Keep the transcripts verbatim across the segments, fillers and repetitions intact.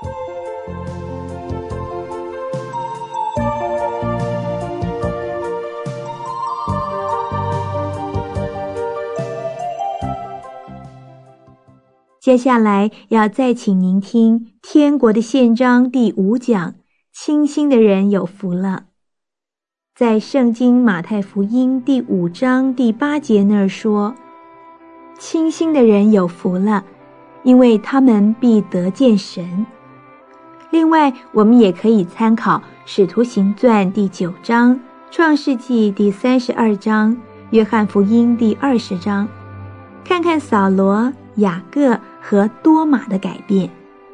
接下来要再请您听《天国的宪章》第五讲，清心的人有福了。在圣经马太福音第五章第八节那儿说，清心的人有福了，因为他们必得见神。另外，我们也可以参考《使徒行传》第九章、《创世纪》第三十二章、《约翰福音》第二十章，看看扫罗、雅各和多马的改变。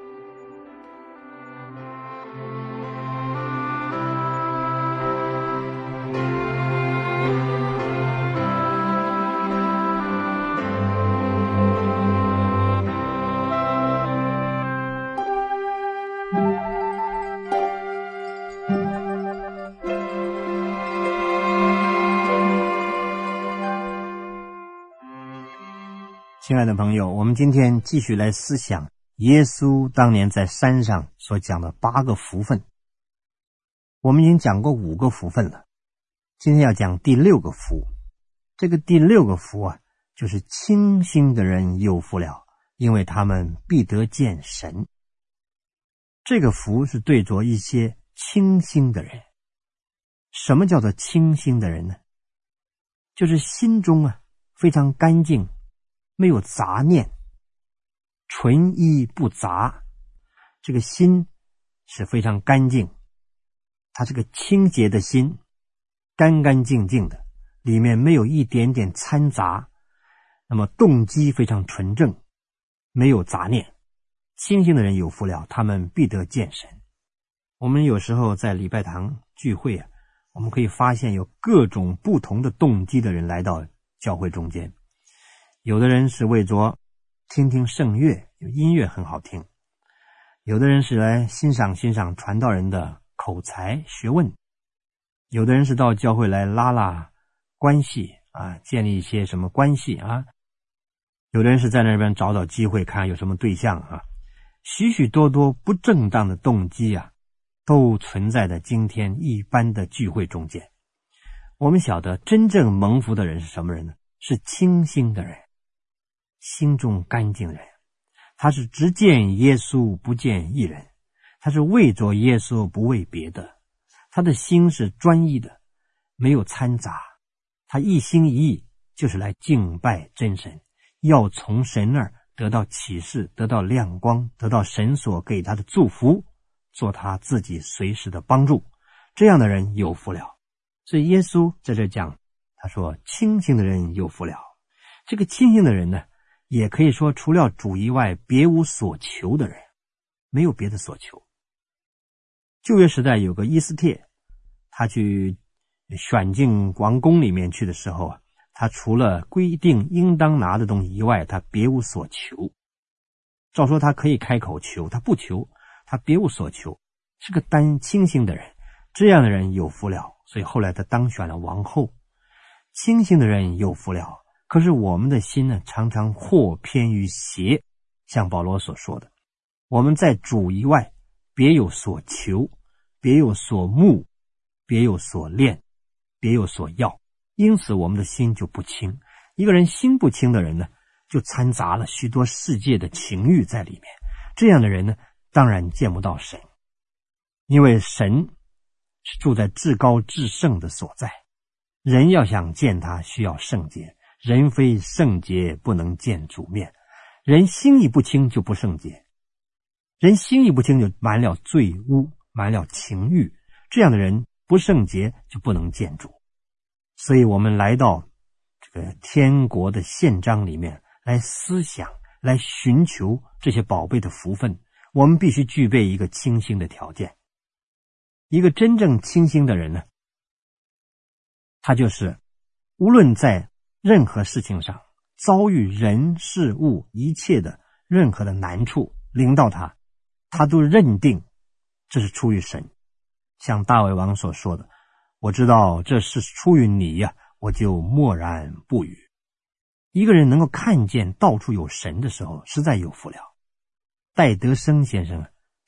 亲爱的朋友，我们今天继续来思想耶稣当年在山上所讲的八个福分。我们已经讲过五个福分了，今天要讲第六个福。这个第六个福啊，就是清心的人有福了，因为他们必得见神。这个福是对着一些清心的人。什么叫做清心的人呢？就是心中啊非常干净，没有杂念，纯一不杂，这个心是非常干净，它是个清洁的心，干干净净的，里面没有一点点掺杂，那么动机非常纯正，没有杂念。清心的人有福了，他们必得见神。我们有时候在礼拜堂聚会啊，我们可以发现有各种不同的动机的人来到教会中间。有的人是为着听听圣乐，音乐很好听；有的人是来欣赏欣赏传道人的口才学问；有的人是到教会来拉拉关系啊，建立一些什么关系啊；有的人是在那边找找机会，看有什么对象啊。许许多多不正当的动机啊，都存在在今天一般的聚会中间。我们晓得真正蒙福的人是什么人呢？是清心的人，心中干净人，他是只见耶稣不见一人，他是为着耶稣不为别的，他的心是专一的，没有掺杂，他一心一意就是来敬拜真神，要从神那儿得到启示，得到亮光，得到神所给他的祝福，做他自己随时的帮助。这样的人有福了。所以耶稣在这讲，他说清心的人有福了。这个清心的人呢，也可以说除了主以外别无所求的人，没有别的所求。旧约时代有个伊斯帖，他去选进王宫里面去的时候啊，他除了规定应当拿的东西以外，他别无所求。照说他可以开口求，他不求，他别无所求，是个单清心的人。这样的人有福了，所以后来他当选了王后。清心的人有福了，可是我们的心呢，常常或偏于邪，像保罗所说的，我们在主以外别有所求，别有所慕，别有所恋，别有所要，因此我们的心就不清。一个人心不清的人呢，就掺杂了许多世界的情欲在里面。这样的人呢，当然见不到神，因为神是住在至高至圣的所在，人要想见他需要圣洁，人非圣洁不能见主面。人心意不清就不圣洁，人心意不清就满了罪污，满了情欲，这样的人不圣洁就不能见主。所以我们来到这个天国的宪章里面来思想，来寻求这些宝贝的福分，我们必须具备一个清心的条件。一个真正清心的人呢，他就是无论在任何事情上遭遇人事物一切的任何的难处临到他，他都认定这是出于神。像大卫王所说的，我知道这是出于你呀、啊，我就默然不语。一个人能够看见到处有神的时候，实在有福了。戴德生先生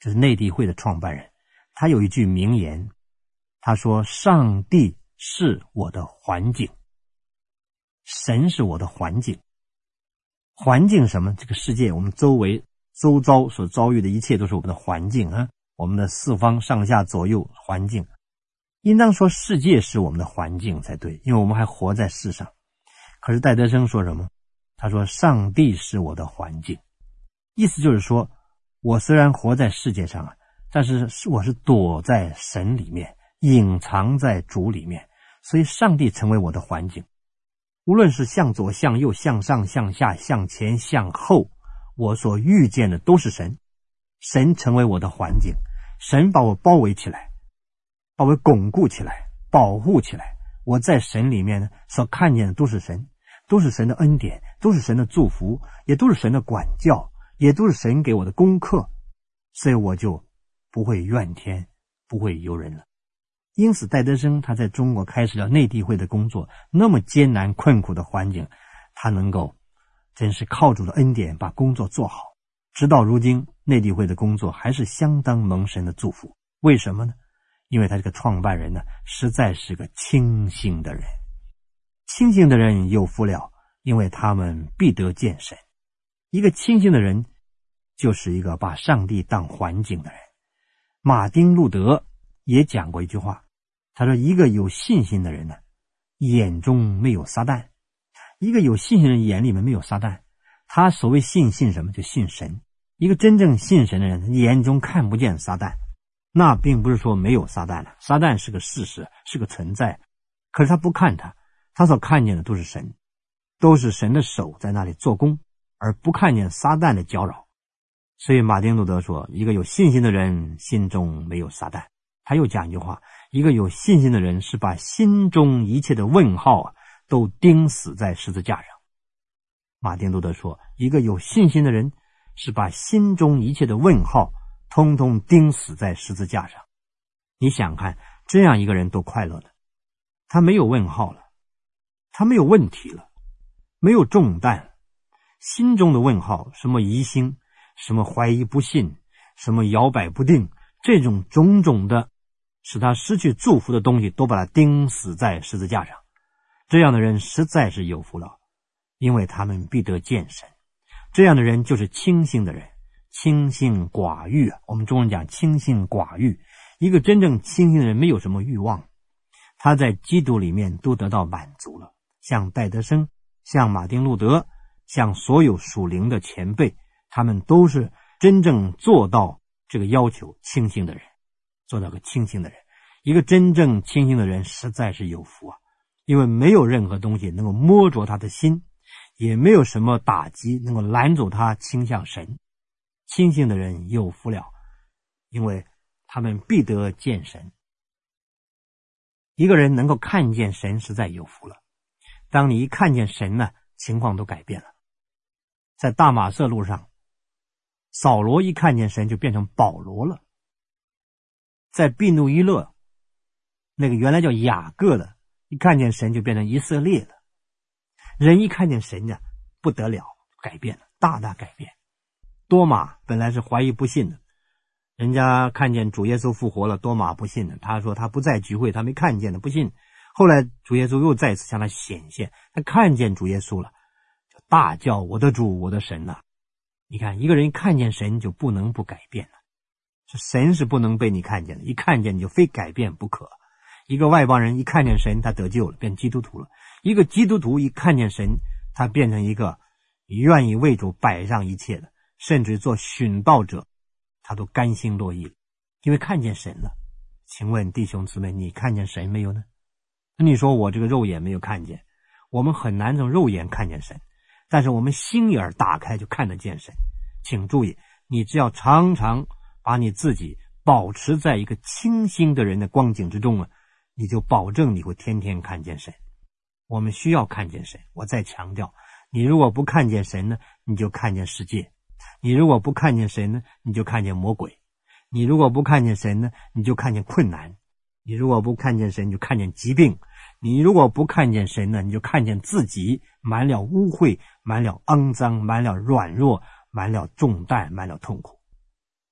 就是内地会的创办人，他有一句名言，他说上帝是我的环境，神是我的环境。环境什么？这个世界我们周围周遭所遭遇的一切都是我们的环境啊，我们的四方上下左右环境。应当说世界是我们的环境才对，因为我们还活在世上。可是戴德生说什么？他说上帝是我的环境，意思就是说我虽然活在世界上啊，但是我是躲在神里面，隐藏在主里面，所以上帝成为我的环境。无论是向左向右向上向下向前向后，我所遇见的都是神，神成为我的环境，神把我包围起来，把我巩固起来，保护起来。我在神里面呢，所看见的都是神，都是神的恩典，都是神的祝福，也都是神的管教，也都是神给我的功课，所以我就不会怨天，不会尤人了。因此戴德生他在中国开始了内地会的工作，那么艰难困苦的环境，他能够真是靠主的恩典把工作做好，直到如今内地会的工作还是相当蒙神的祝福。为什么呢？因为他这个创办人呢，实在是个清心的人。清心的人有福了，因为他们必得见神。一个清心的人就是一个把上帝当环境的人。马丁路德也讲过一句话，他说一个有信心的人呢，眼中没有撒旦。一个有信心的人眼里面没有撒旦。他所谓信信什么？就信神。一个真正信神的人眼中看不见撒旦，那并不是说没有撒旦了，撒旦是个事实，是个存在，可是他不看他，他所看见的都是神，都是神的手在那里做工，而不看见撒旦的搅扰。所以马丁路德说，一个有信心的人心中没有撒旦。他又讲一句话，一个有信心的人是把心中一切的问号啊，都钉死在十字架上。马丁路德说，一个有信心的人是把心中一切的问号通通钉死在十字架上。你想看，这样一个人多快乐了，他没有问号了，他没有问题了，没有重担，心中的问号，什么疑心，什么怀疑不信，什么摇摆不定，这种种种的使他失去祝福的东西都把他钉死在十字架上。这样的人实在是有福了，因为他们必得见神。这样的人就是清心的人，清心寡欲啊。我们中文讲清心寡欲，一个真正清心的人没有什么欲望，他在基督里面都得到满足了。像戴德生，像马丁路德，像所有属灵的前辈，他们都是真正做到这个要求，清心的人，做到个清心的人。一个真正清心的人实在是有福啊，因为没有任何东西能够摸着他的心，也没有什么打击能够拦阻他倾向神。清心的人有福了，因为他们必得见神。一个人能够看见神实在有福了。当你一看见神呢，情况都改变了。在大马色路上，扫罗一看见神就变成保罗了。在毕努伊勒，那个原来叫雅各的，一看见神就变成以色列了。人一看见神呢，不得了，改变了，大大改变。多马本来是怀疑不信的，人家看见主耶稣复活了，多马不信的，他说他不在聚会，他没看见的，不信。后来主耶稣又再次向他显现，他看见主耶稣了，就大叫我的主我的神啊。你看一个人看见神就不能不改变了，神是不能被你看见的，一看见你就非改变不可。一个外邦人一看见神他得救了，变基督徒了。一个基督徒一看见神，他变成一个愿意为主摆上一切的，甚至做殉道者他都甘心乐意了，因为看见神了。请问弟兄姊妹，你看见神没有呢？你说我这个肉眼没有看见，我们很难从肉眼看见神，但是我们心眼打开就看得见神。请注意，你只要常常把你自己保持在一个清心的人的光景之中啊，你就保证你会天天看见神。我们需要看见神，我再强调，你如果不看见神呢，你就看见世界；你如果不看见神呢，你就看见魔鬼；你如果不看见神呢，你就看见困难；你如果不看见神，你就看见疾病；你如果不看见神呢，你就看见自己满了污秽，满了肮脏，满了软弱，满了重担，满了痛苦。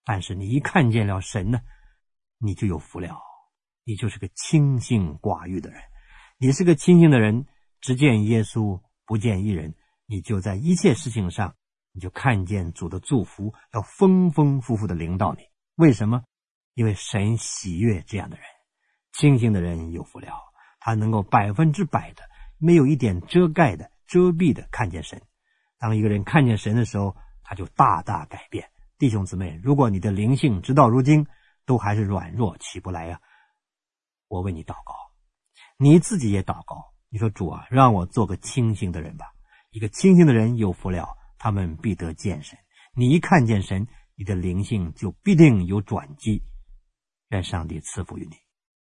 但是你一看见了神呢，你就有福了，你就是个清心寡欲的人。你是个清心的人，只见耶稣不见一人，你就在一切事情上，你就看见主的祝福要丰丰富富的临到你。为什么？因为神喜悦这样的人。清心的人有福了，他能够百分之百的，没有一点遮盖的、遮蔽的看见神。当一个人看见神的时候，他就大大改变。弟兄姊妹，如果你的灵性直到如今都还是软弱起不来呀、啊，我为你祷告，你自己也祷告。你说主啊，让我做个清心的人吧。一个清心的人有福了，他们必得见神。你一看见神，你的灵性就必定有转机。愿上帝赐福于你。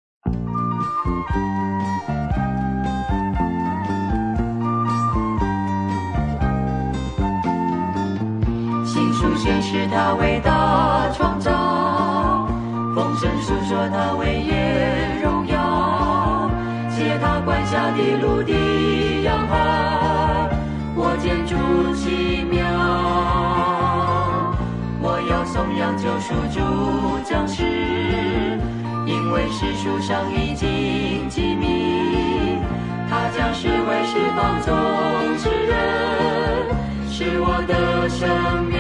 新书显示他伟大创造，风声诉说他伟业荣耀，借他管辖的陆地洋海，我见主奇妙。我要颂扬救赎主降世，因为世书上已经记明，他将是为释放众之人，是我的生命。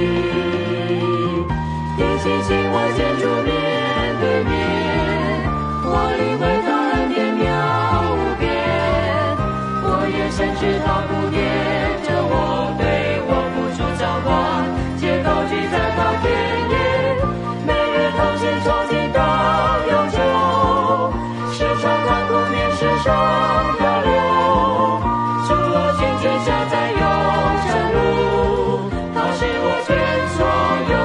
一起请我见主面对面，我领会他恩典妙无边，我也深知他不变着我，对我付出照管，皆高举在他天野，每日同行从今到永久，时常看顾面世上漂流，主我全天下在永生路，他是我全所有。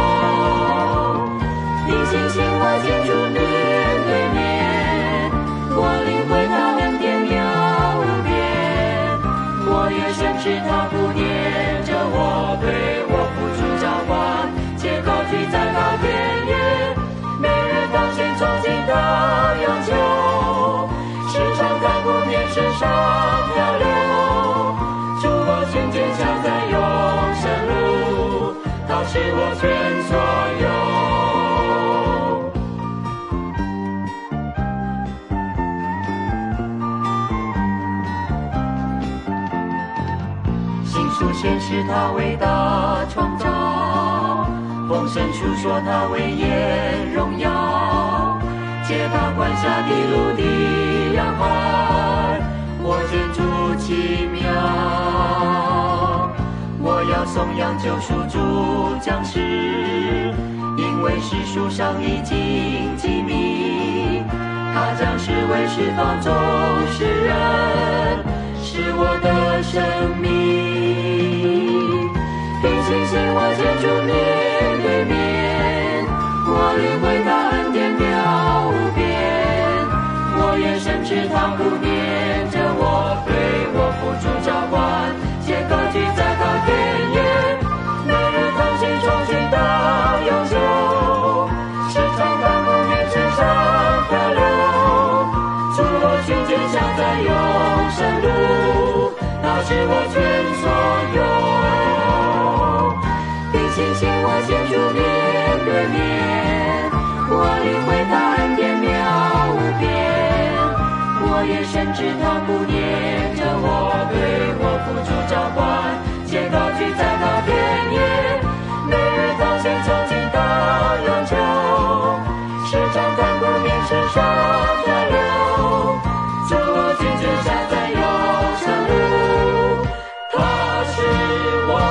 你信心我见主面对面，我领会他恩典妙无边，我也深知他不念着我，对我付出照管，皆高举在他天野，每日奉献从今到永久，时常看顾面世上漂流，主我全天下在永生路，他是我全所有。新书显示他伟大创造，风声述说他伟业荣耀，借他管辖的陆地洋海，我见主奇妙。我要颂扬救赎主降世，因为世书上已经记明，他将是为释放众世人，是我的生命。凭信心我见主面对面，我领会他恩典妙无边，我也深知他不念着我，对我付出照管，皆高举在他天野，每日同行从今到永久，时常看顾面世上漂流，主我全天下在永生路，他是我全所有。凭信心我见主面对面，我领会他恩典妙无边，我也深知他不念着我，对我付出照管，皆高举在他天野，每日同行从今到永久，时常看顾面世上漂流，主我全天下在永生路，他是我